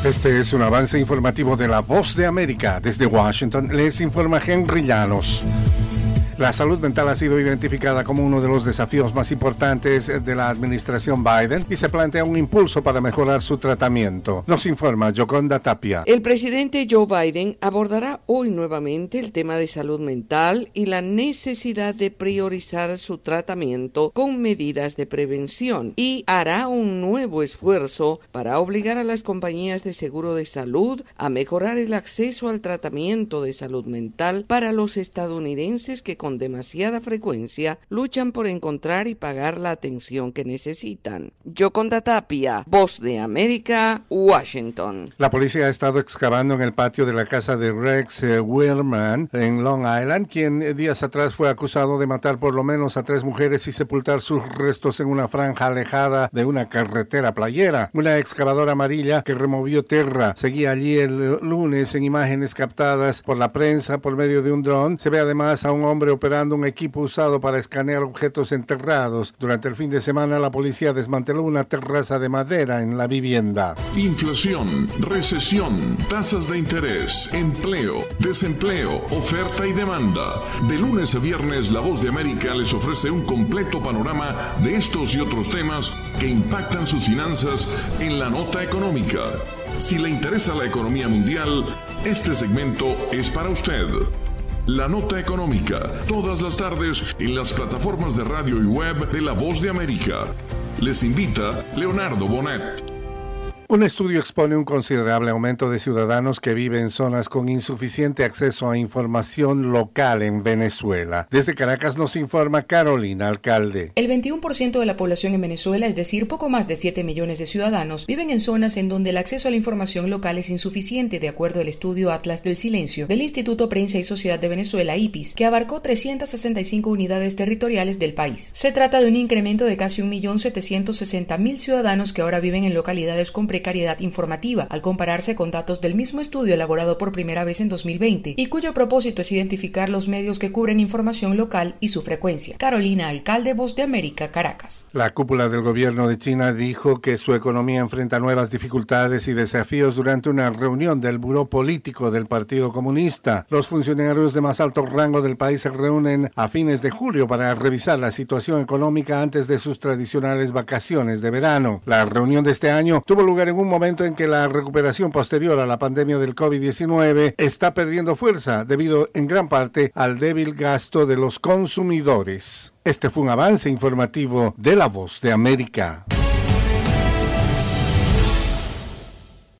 Este es un avance informativo de La Voz de América. Desde Washington les informa Henry Llanos. La salud mental ha sido identificada como uno de los desafíos más importantes de la administración Biden y se plantea un impulso para mejorar su tratamiento. Nos informa Yoconda Tapia. El presidente Joe Biden abordará hoy nuevamente el tema de salud mental y la necesidad de priorizar su tratamiento con medidas de prevención y hará un nuevo esfuerzo para obligar a las compañías de seguro de salud a mejorar el acceso al tratamiento de salud mental para los estadounidenses que con demasiada frecuencia luchan por encontrar y pagar la atención que necesitan. Yoconda Tapia, Voz de América, Washington. La policía ha estado excavando en el patio de la casa de Rex Willman en Long Island, quien días atrás fue acusado de matar por lo menos a 3 mujeres y sepultar sus restos en una franja alejada de una carretera playera. Una excavadora amarilla que removió tierra seguía allí el lunes en imágenes captadas por la prensa por medio de un dron. Se ve además a un hombre operando un equipo usado para escanear objetos enterrados. Durante el fin de semana, la policía desmanteló una terraza de madera en la vivienda. Inflación, recesión, tasas de interés, empleo, desempleo, oferta y demanda. De lunes a viernes, La Voz de América les ofrece un completo panorama de estos y otros temas que impactan sus finanzas en la nota económica. Si le interesa la economía mundial, este segmento es para usted. La Nota Económica, todas las tardes en las plataformas de radio y web de La Voz de América. Les invita Leonardo Bonet. Un estudio expone un considerable aumento de ciudadanos que viven en zonas con insuficiente acceso a información local en Venezuela. Desde Caracas nos informa Carolina Alcalde. El 21% de la población en Venezuela, es decir, poco más de 7 millones de ciudadanos, viven en zonas en donde el acceso a la información local es insuficiente, de acuerdo al estudio Atlas del Silencio del Instituto Prensa y Sociedad de Venezuela, IPIS, que abarcó 365 unidades territoriales del país. Se trata de un incremento de casi 1.760.000 ciudadanos que ahora viven en localidades con precariedad informativa, al compararse con datos del mismo estudio elaborado por primera vez en 2020 y cuyo propósito es identificar los medios que cubren información local y su frecuencia. Carolina Alcalde, Voz de América, Caracas. La cúpula del gobierno de China dijo que su economía enfrenta nuevas dificultades y desafíos durante una reunión del Buró Político del Partido Comunista. Los funcionarios de más alto rango del país se reúnen a fines de julio para revisar la situación económica antes de sus tradicionales vacaciones de verano. La reunión de este año tuvo lugar en un momento en que la recuperación posterior a la pandemia del COVID-19 está perdiendo fuerza debido en gran parte al débil gasto de los consumidores. Este fue un avance informativo de La Voz de América.